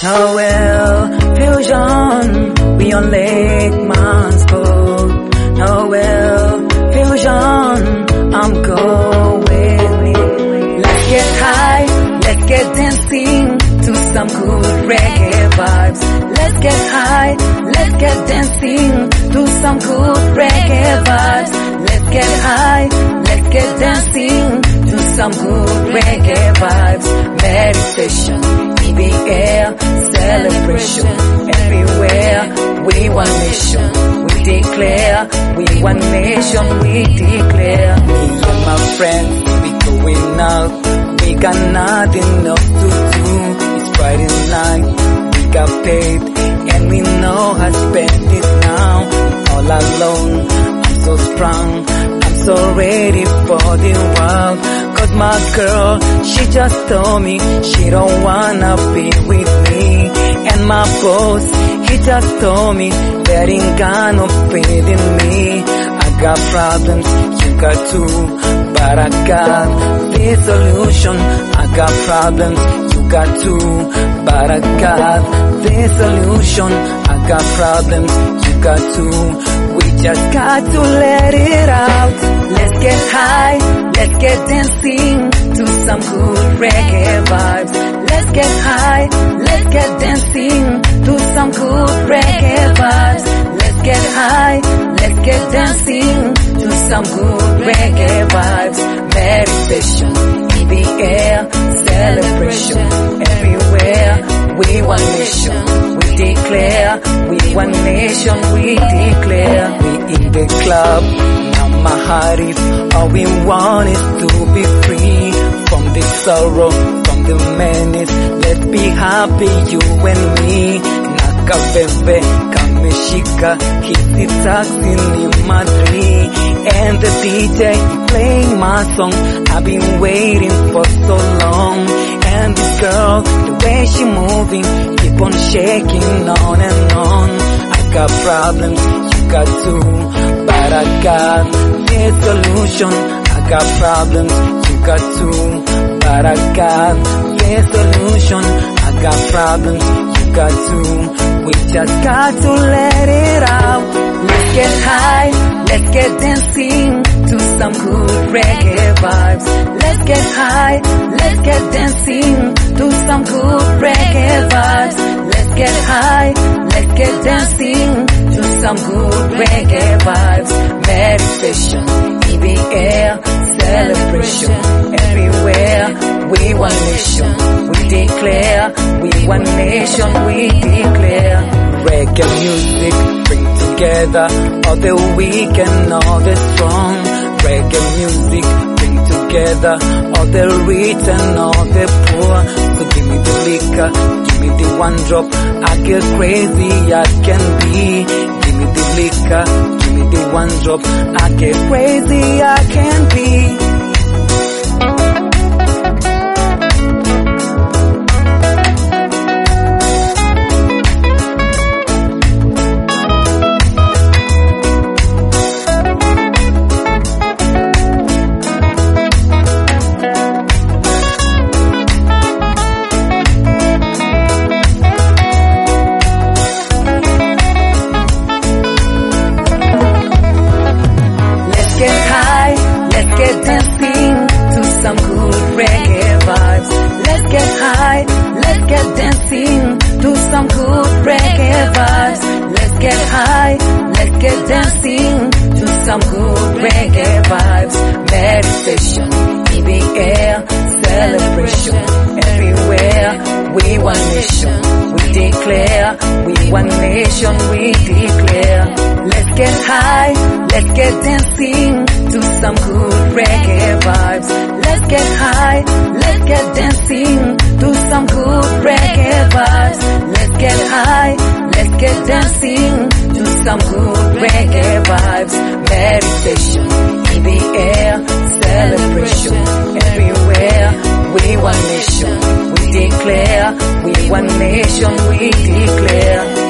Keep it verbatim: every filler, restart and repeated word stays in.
Noel Fusion, we on Lake Mansfield. Noel Fusion, I'm going. Let's get high, let's get dancing to some good reggae vibes. Let's get high, let's get dancing to some good reggae vibes. Let's get high, let's get dancing to some good reggae vibes. Meditation in the air, celebration everywhere. We one nation, we declare. We one nation, we declare. Me and my friends, we going out. We got nothing else to do. It's Friday night, we got paid, and we know how to spend it now. All alone, I'm so strong, I'm so ready for the world. Cause my girl, she just told me she don't wanna be with me. And my boss, he just told me that ain't got no faith in me. I got problems, you got two, but I got this solution. I got problems, you got two, but I got this solution. I got problems, you got two. We just got to let it out. Let's get high, let's get dancing to some good reggae vibes. Let's get high, let's get dancing to some good reggae vibes. Let's get high, let's get dancing to some good reggae vibes. Meditation in the air, celebration everywhere. We one nation, we declare. We one nation, we declare. We in the club, now my heart is, all we want is to be free from the sorrow, from the menace. Let's be happy, you and me. Naka bebe, kameshika, hiti taxi ni Madrid. And the D J he playing my song. I've been waiting for so long. And this girl, the way she moving, keep on shaking on and on. I got problems, you got two, but I got this solution. I got problems, you got two, but I got this solution. I got problems, you got two. We just got to let it out. Let's get high, let's get dancing to some good reggae vibes. Let's get high, let's get dancing to some good reggae vibes. Let's get high, let's get dancing to some good reggae vibes. Meditation in the air, celebration everywhere. We one nation, we declare. We one nation, we declare. Reggae music bring together all the weak and all the strong. Reggae music bring together all the rich and all the poor. So give me the liquor, give me the one drop. I get crazy, I can be. Give me the liquor, give me the one drop. I get crazy, I can be. Some good reggae vibes. Let's get high, let's get dancing to some good reggae vibes. Meditation in the air, celebration everywhere. We one nation, we declare. We one nation, we declare. Let's get high, let's get dancing to some good reggae vibes. Let's get high, let's get dancing to some good reggae vibes. Let's get high, let's get dancing to some good reggae vibes. Meditation in the air, celebration everywhere. We one nation, we declare. We one nation, we declare.